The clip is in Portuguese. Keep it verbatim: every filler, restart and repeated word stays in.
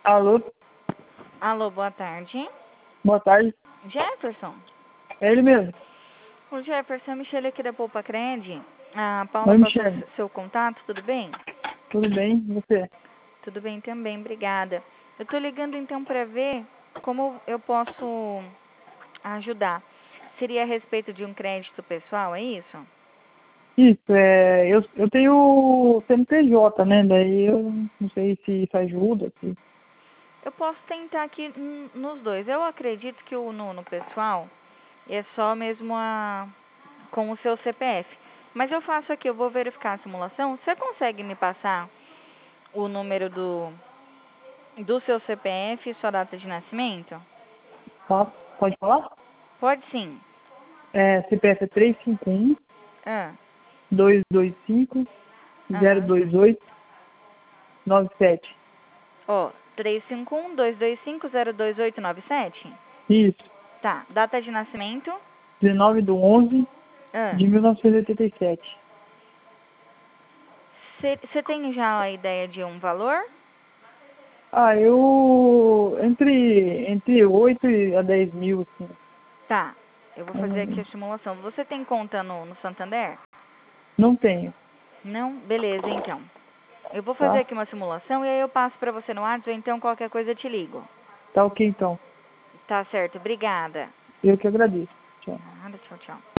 Alô, Alô, boa tarde. boa tarde. Jefferson? É ele mesmo. O Jefferson, a Michelle aqui da Poupa Cred. A Paula Oi, passou Michele. seu contato, tudo bem? Tudo bem? E você? Tudo bem também, obrigada. Eu tô ligando então para ver como eu posso ajudar. Seria a respeito de um crédito pessoal, é isso? Isso, é, eu, eu tenho C N P J, né? Daí eu não sei se isso ajuda. Se... Eu posso tentar aqui hum, nos dois. Eu acredito que o no, no pessoal é só mesmo a, com o seu C P F. Mas eu faço aqui, eu vou verificar a simulação. Você consegue me passar o número do, do seu C P F e sua data de nascimento? Tá? Pode falar? Pode sim. É, C P F é três cinco um, Ah, dois dois cinco, zero aham. dois oito, nove sete. Ó, três cinco um, dois dois cinco, zero dois oito nove sete? Isso, Tá, data de nascimento? dezenove de onze Ah, de mil novecentos e oitenta e sete. você tem já a ideia de um valor? Ah, eu... Entre, entre oito a dez mil, assim. Tá, eu vou mais ou fazer aqui a menos. simulação. Você tem conta no, no Santander? Não tenho, Não? Beleza, então. Eu vou fazer tá? aqui uma simulação e aí eu passo pra você no WhatsApp, ou então qualquer coisa eu te ligo. Tá ok, então. Tá certo, obrigada. Eu que agradeço. Tchau. Nada, tchau, tchau.